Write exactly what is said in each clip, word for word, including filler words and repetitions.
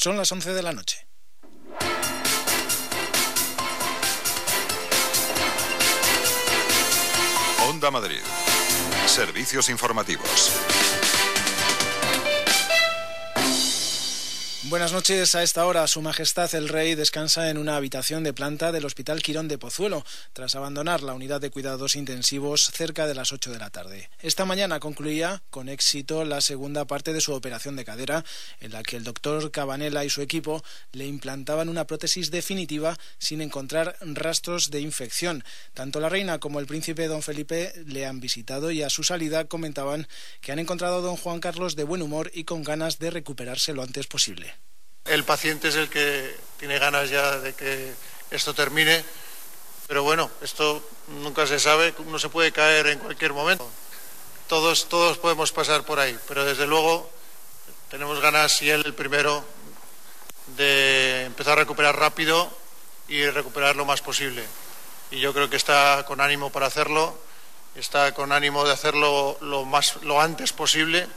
Son las once de la noche. Onda Madrid. Servicios informativos. Buenas noches. A esta hora, Su Majestad el Rey descansa en una habitación de planta del Hospital Quirón de Pozuelo, tras abandonar la unidad de cuidados intensivos cerca de las ocho de la tarde. Esta mañana concluía con éxito la segunda parte de su operación de cadera, en la que el doctor Cabanela y su equipo le implantaban una prótesis definitiva sin encontrar rastros de infección. Tanto la reina como el príncipe don Felipe le han visitado y a su salida comentaban que han encontrado a don Juan Carlos de buen humor y con ganas de recuperarse lo antes posible. El paciente es el que tiene ganas ya de que esto termine, pero bueno, esto nunca se sabe, uno se puede caer en cualquier momento. Todos, todos podemos pasar por ahí, pero desde luego tenemos ganas, y él el primero, de empezar a recuperar rápido y recuperar lo más posible. Y yo creo que está con ánimo para hacerlo, está con ánimo de hacerlo lo, más, lo antes posible.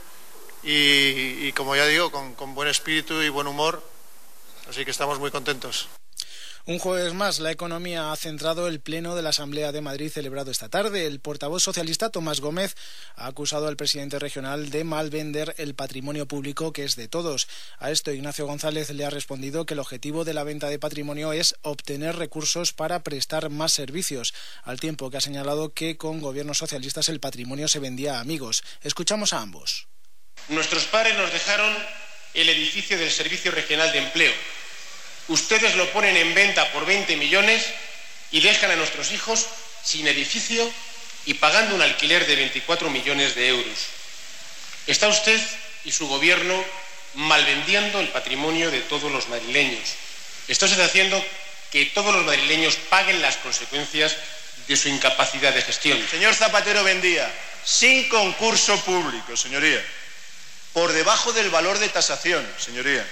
Y, y como ya digo, con, con buen espíritu y buen humor, así que estamos muy contentos. Un jueves más, la economía ha centrado el pleno de la Asamblea de Madrid celebrado esta tarde. El portavoz socialista Tomás Gómez ha acusado al presidente regional de malvender el patrimonio público, que es de todos. A esto Ignacio González le ha respondido que el objetivo de la venta de patrimonio es obtener recursos para prestar más servicios, al tiempo que ha señalado que con gobiernos socialistas el patrimonio se vendía a amigos. Escuchamos a ambos. Nuestros padres nos dejaron el edificio del Servicio Regional de Empleo. Ustedes lo ponen en venta por veinte millones y dejan a nuestros hijos sin edificio y pagando un alquiler de veinticuatro millones de euros. Está usted y su gobierno malvendiendo el patrimonio de todos los madrileños. Está usted haciendo que todos los madrileños paguen las consecuencias de su incapacidad de gestión. Señor Zapatero vendía sin concurso público, señoría, por debajo del valor de tasación, señoría,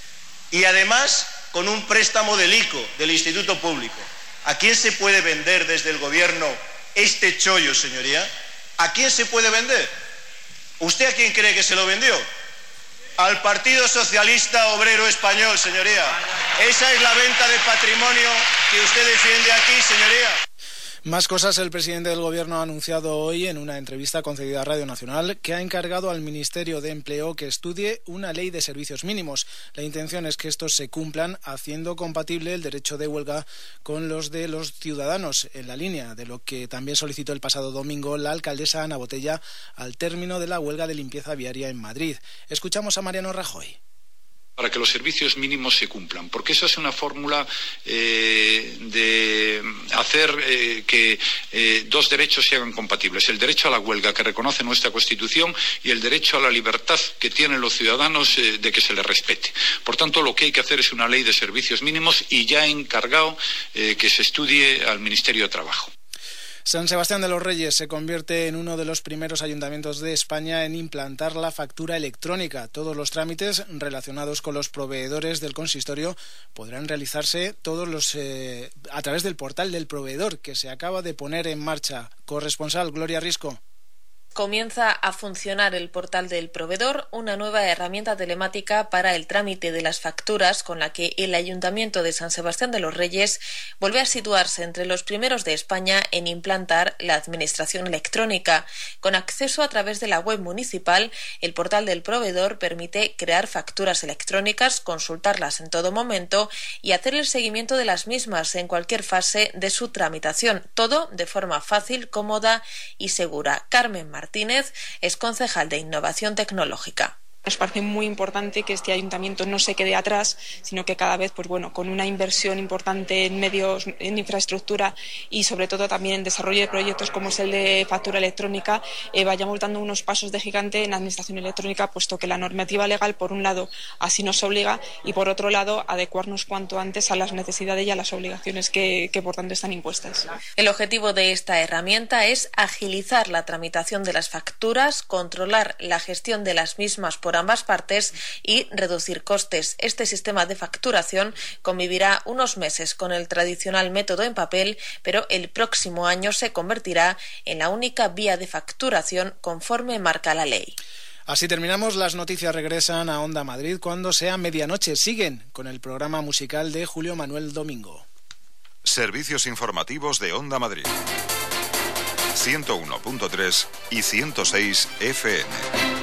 y además con un préstamo del I C O, del Instituto Público. ¿A quién se puede vender desde el gobierno este chollo, señoría? ¿A quién se puede vender? ¿Usted a quién cree que se lo vendió? Al Partido Socialista Obrero Español, señoría. Esa es la venta de patrimonio que usted defiende aquí, señoría. Más cosas. El presidente del Gobierno ha anunciado hoy en una entrevista concedida a Radio Nacional que ha encargado al Ministerio de Empleo que estudie una ley de servicios mínimos. La intención es que estos se cumplan haciendo compatible el derecho de huelga con los de los ciudadanos, en la línea de lo que también solicitó el pasado domingo la alcaldesa Ana Botella al término de la huelga de limpieza viaria en Madrid. Escuchamos a Mariano Rajoy. Para que los servicios mínimos se cumplan, porque esa es una fórmula eh, de hacer eh, que eh, dos derechos se hagan compatibles: el derecho a la huelga que reconoce nuestra Constitución y el derecho a la libertad que tienen los ciudadanos eh, de que se les respete. Por tanto, lo que hay que hacer es una ley de servicios mínimos y ya he encargado eh, que se estudie al Ministerio de Trabajo. San Sebastián de los Reyes se convierte en uno de los primeros ayuntamientos de España en implantar la factura electrónica. Todos los trámites relacionados con los proveedores del consistorio podrán realizarse todos los eh, a través del portal del proveedor, que se acaba de poner en marcha. Corresponsal Gloria Risco. Comienza a funcionar el portal del proveedor, una nueva herramienta telemática para el trámite de las facturas con la que el Ayuntamiento de San Sebastián de los Reyes vuelve a situarse entre los primeros de España en implantar la administración electrónica. Con acceso a través de la web municipal, el portal del proveedor permite crear facturas electrónicas, consultarlas en todo momento y hacer el seguimiento de las mismas en cualquier fase de su tramitación. Todo de forma fácil, cómoda y segura. Carmen Martínez Martínez es concejal de Innovación Tecnológica. Nos parece muy importante que este ayuntamiento no se quede atrás, sino que cada vez, pues bueno, con una inversión importante en medios, en infraestructura y sobre todo también en desarrollo de proyectos como es el de factura electrónica, eh, vayamos dando unos pasos de gigante en la administración electrónica, puesto que la normativa legal, por un lado, así nos obliga y por otro lado, adecuarnos cuanto antes a las necesidades y a las obligaciones que, que por tanto están impuestas. El objetivo de esta herramienta es agilizar la tramitación de las facturas, controlar la gestión de las mismas por ambas partes y reducir costes. Este sistema de facturación convivirá unos meses con el tradicional método en papel, pero el próximo año se convertirá en la única vía de facturación conforme marca la ley. Así terminamos, las noticias regresan a Onda Madrid cuando sea medianoche. Siguen con el programa musical de Julio Manuel Domingo. Servicios informativos de Onda Madrid. ciento uno punto tres y ciento seis F M.